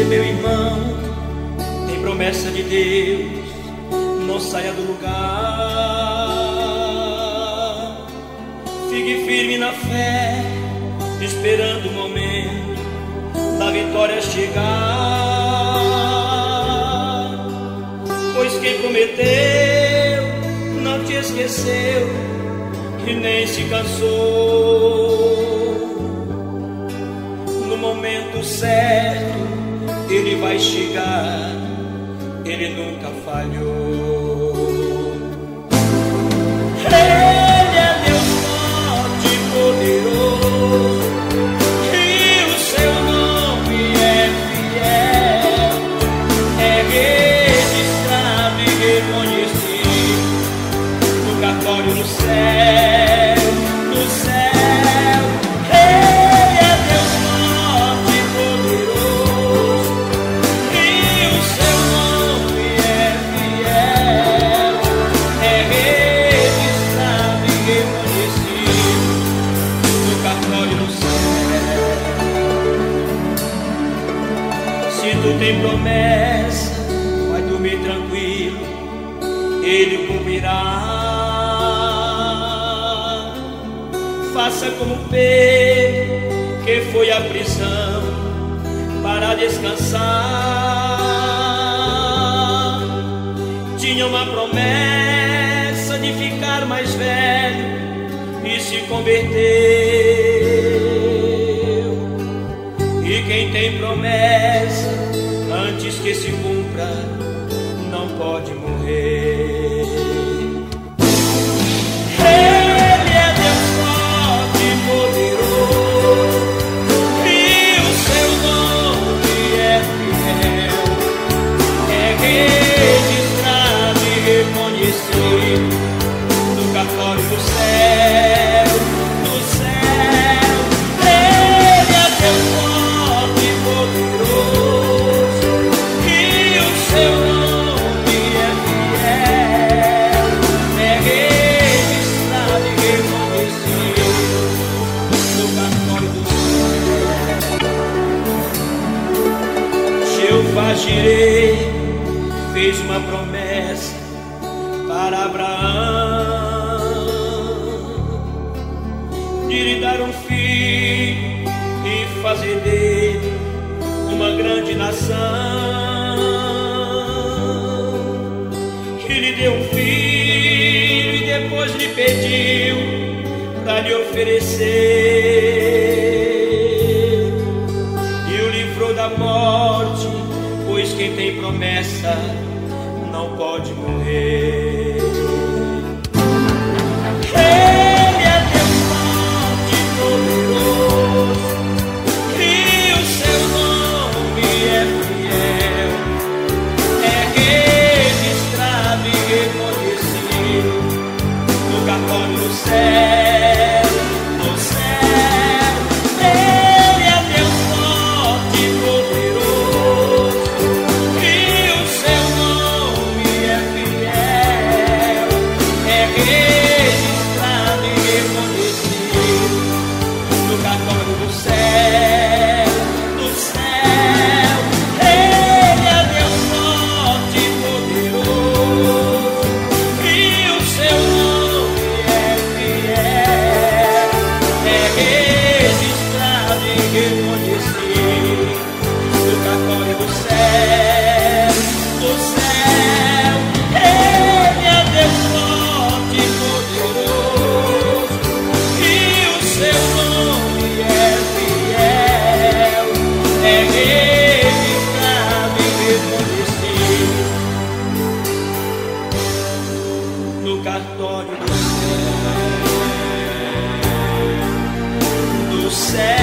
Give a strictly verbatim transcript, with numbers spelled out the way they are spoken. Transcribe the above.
meu irmão, tem promessa de Deus, não saia do lugar. Fique firme na fé, esperando o momento da vitória chegar. Pois quem prometeu não te esqueceu e nem se cansou. No momento certo ele vai chegar, ele nunca falhou. Ele é Deus forte e poderoso, e o seu nome é fiel, é registrado e reconhecido no cartório do céu, do céu. Ele é Deus forte e poderoso, e o seu nome é fiel, é registrado e reconhecido no cartório do céu. Se tu tem promessa, vai dormir tranquilo, ele cumprirá. Faça como Pedro, que foi à prisão para descansar. Tinha uma promessa de ficar mais velho e se converteu. E quem tem promessa, antes que se cumpra, não pode morrer. No cartório do céu, do céu, ele é Deus forte e poderoso, e o seu nome é fiel, é registrado e reconhecido no cartório do céu. Jeová Jireh fez uma promessa para Abraão, de lhe dar um filho e fazer dele uma grande nação. E lhe deu um filho e depois lhe pediu para lhe oferecer, e o livrou da morte, pois quem tem promessa não pode morrer. Ele é Deus forte e poderoso, e o seu nome é fiel, é registrado e reconhecido no cartório do céu, do céu. Ele é Deus forte e poderoso, e o seu nome é fiel, é registrado e reconhecido no cartório do céu, do céu. Ele é Deus forte e poderoso, e o seu nome é fiel, é registrado e reconhecido no cartório do céu, do céu. Ele é Deus forte e poderoso, e o seu nome é fiel, é registrado e reconhecido no cartório do céu, do céu.